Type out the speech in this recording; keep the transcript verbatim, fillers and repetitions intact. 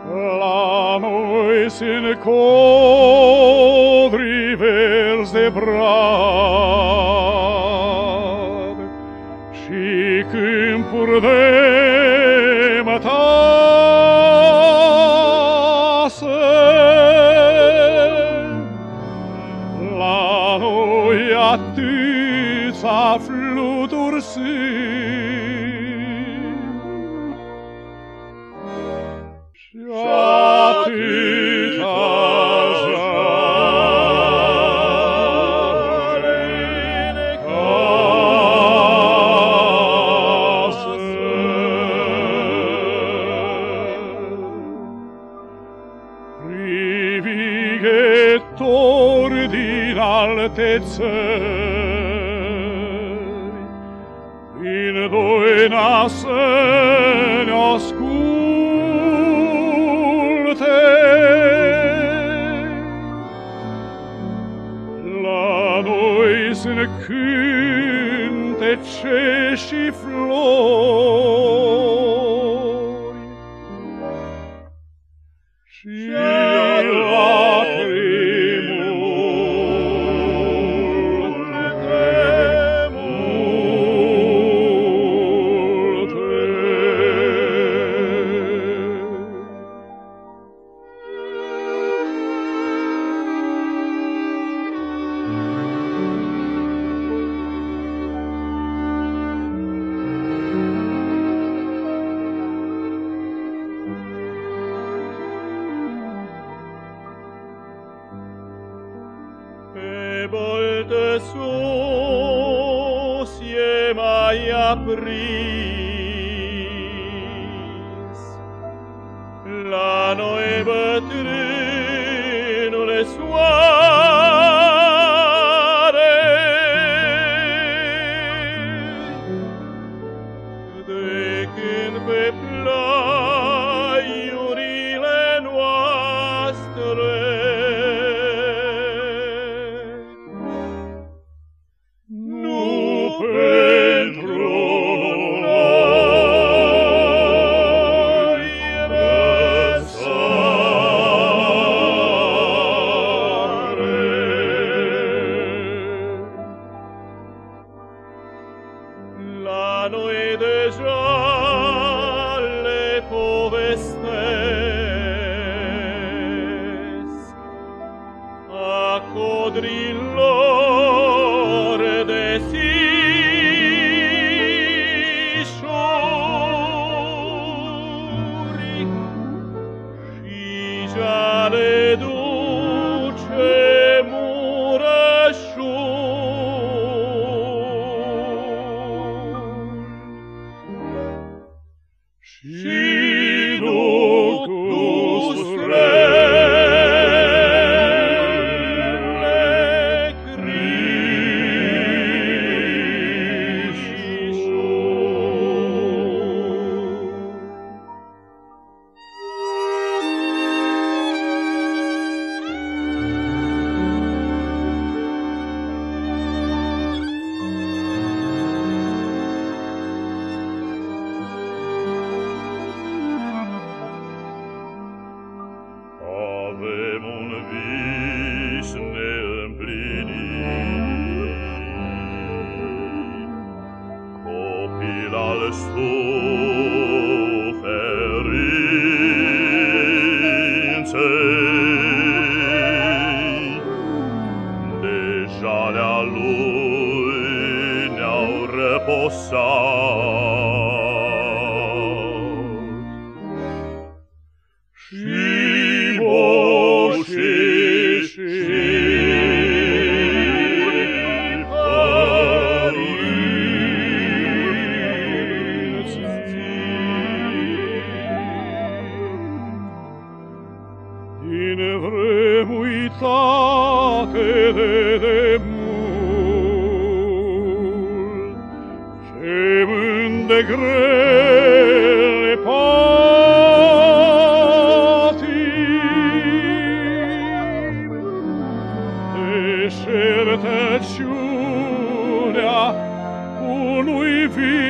La noi sunt codri verzi de brad și câmpuri de mătase. La noi atâția fluturi sunt și atâta jale în casă. Privighetori din alte țări, din doina să ne asculte. La noi sunt cântece și flori și lacrimi multe, multe. Pe boltă sus e mai aprins, la noi bătrânule soare, de când pe plaiurile noastre pentru noi răsare. La noi deja le povestesc a codrilor de sișori și jale duce murășuri și duc dustrele avem un vis neîmplinit, copil al suferinței, de jalea lui ne-au răposat și moșii și din vremi uitate de demult, ce mânt de grele patii, deșertăciunea unui viu